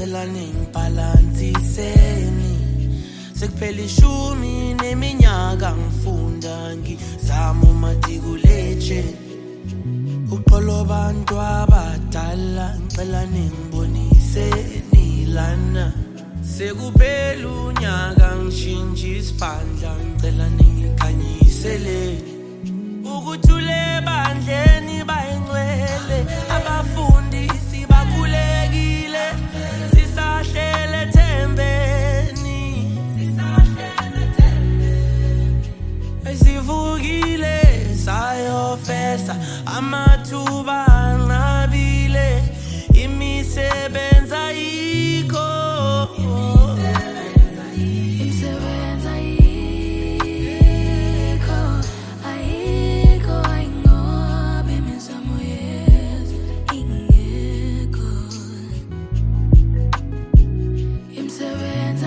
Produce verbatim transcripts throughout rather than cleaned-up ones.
ngicela ningibhalansiseni. Sekuphela ishumi neminyaka ngifunda ngizama umatikuletsheni. Uxolo bantu abadala ngicela ningiboniseni lana. Sekuphela unyaka ngishintsha isibandla ngicela ningikhanyiseleni. Ukuthule bandleni bayingcwele abafundisi bakhulekile. Sisahlele thembeni, sisahlele thembeni. Esivukile sayofesa amathuba anqabile. Imisebenzi ayikho, imisebenzi ayikho, ayikho ayingoba imizamo yethu ingekho. Imisebenzi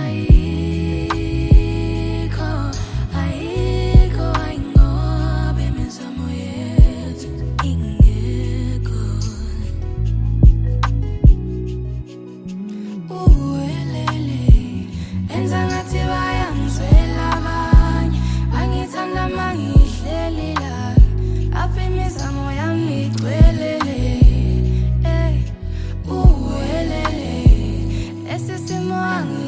ayikho, ayikho ayingoba imizamo yethu ingekho. Uwelele enza ngathi bayangizwela abanye, bangithanda mangihleli la, apha imizamo yami igcwelele. Ey, uwelele lesi simo